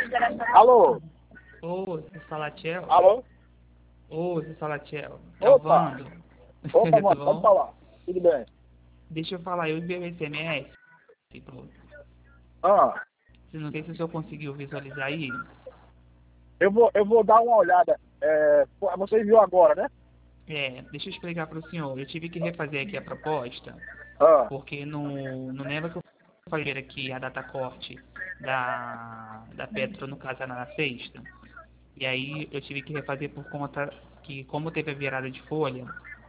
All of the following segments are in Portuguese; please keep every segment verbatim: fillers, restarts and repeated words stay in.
Alô? Ô, você Salatiel? Alô? Ô, você Salatiel? É o Opa! Vando. Opa, Tudo mano, pode bom? falar. Tudo bem? Deixa eu falar, eu enviei um S M S. Tipo, Ah, não sei se o senhor conseguiu visualizar aí. eu vou, eu vou dar uma olhada. É, pô, você viu agora, né? É, deixa eu explicar para o senhor. Eu tive que refazer aqui a proposta, Ah, porque no, não lembra que eu falei aqui a data corte da, da Petro, no caso, era na sexta? E aí eu tive que refazer por conta que, como teve a virada de folha,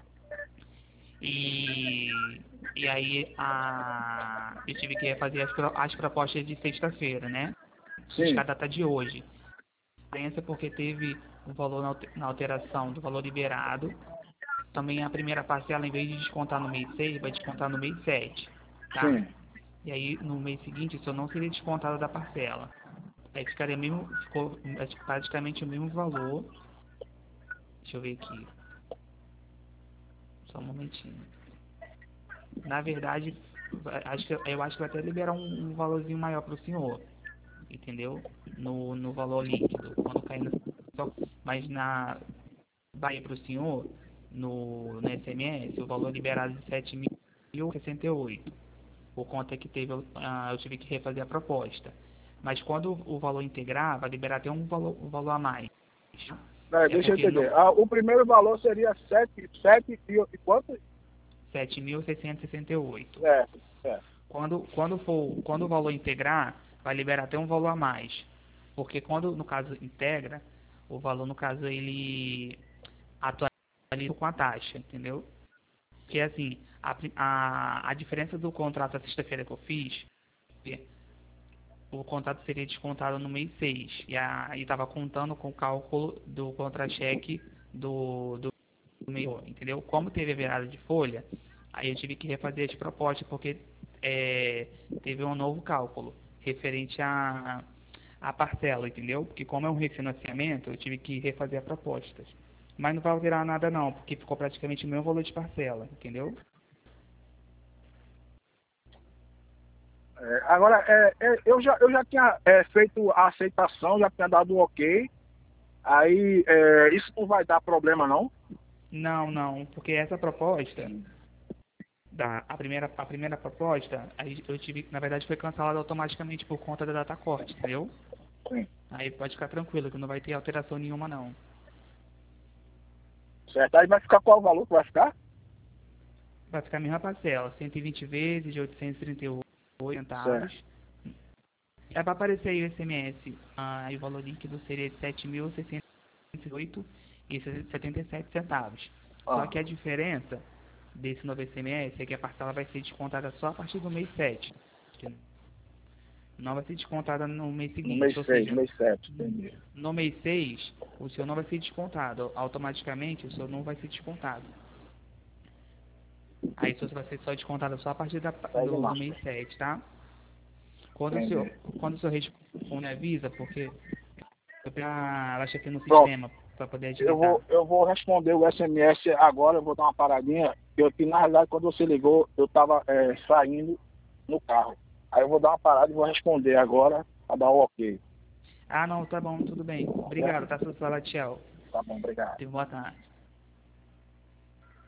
e, e aí a, eu tive que refazer as, pro- as propostas de sexta-feira, né? Buscar sim, a data de hoje. A diferença é porque teve o valor na alter- na alteração do valor liberado. Também a primeira parcela, em vez de descontar no mês seis, vai descontar no mês sete, tá? sim. E aí no mês seguinte isso não seria descontado da parcela. Aí ficaria mesmo, ficou praticamente o mesmo valor. Deixa eu ver aqui, só um momentinho. Na verdade, vai- acho que, eu acho que vai até liberar um, um valorzinho maior para o senhor, entendeu? No, no valor líquido, quando cair no. Mas na vai para o senhor, no, no S M S, o valor liberado de sete mil e sessenta e oito. Por conta que teve, ah, eu tive que refazer a proposta. Mas quando o valor integrar, vai liberar até um valor, um valor a mais. É, É deixa eu porque entender. no Ah, o primeiro valor seria sete, sete e, e quanto? sete mil seiscentos e sessenta e oito. Certo, certo. Quando, quando, for, quando o valor integrar, vai liberar até um valor a mais. Porque quando, no caso, integra, o valor, no caso, ele atualiza com a taxa, entendeu? Que é assim, a, a, a diferença do contrato da sexta-feira que eu fiz, o contrato seria descontado no mês seis. E aí estava contando com o cálculo do contra-cheque do, do mês, entendeu? Como teve a virada de folha, aí eu tive que refazer as propostas, porque é, teve um novo cálculo referente à, à parcela, entendeu? Porque como é um refinanciamento, eu tive que refazer as propostas. Mas não vai alterar nada não, porque ficou praticamente o mesmo valor de parcela, entendeu? É, agora, é, é, eu, já, eu já tinha é, feito a aceitação, já tinha dado um ok. Aí, é, isso não vai dar problema, não? Não, não, porque essa proposta, da, a, primeira, a primeira proposta, aí eu tive, na verdade foi cancelada automaticamente por conta da data corte, entendeu? Sim. Aí pode ficar tranquilo, que não vai ter alteração nenhuma não. Certo. Aí vai ficar qual o valor que vai ficar? Vai ficar a mesma parcela, cento e vinte vezes de oitocentos e trinta e oito Certo. centavos. É para aparecer aí o S M S, ah, aí o valor líquido seria de sete mil seiscentos e oito e setenta e sete centavos. Só Ah, que a diferença desse novo S M S é que a parcela vai ser descontada só a partir do mês sete. Não vai ser descontada no mês no seguinte, mês ou seis, seja, mês sete, entendi. no mês seis o seu não vai ser descontado, automaticamente o seu não vai ser descontado. Aí o seu vai ser só descontado só a partir da, Segue do, do mês marcha. sete, tá? Quando o seu, Entendi. quando o seu responde, avisa, porque eu pra, ela aqui no Pronto. sistema para poder Eu agilizar. vou, eu vou responder o S M S agora, eu vou dar uma paradinha. Eu, que na realidade, quando você ligou, eu estava é, saindo no carro. Aí eu vou dar uma parada e vou responder agora para dar o ok. Ah, não, tá bom, tudo bem. Obrigado, Certo? tá, seu Salatiel. Tá bom, obrigado. Boa tarde.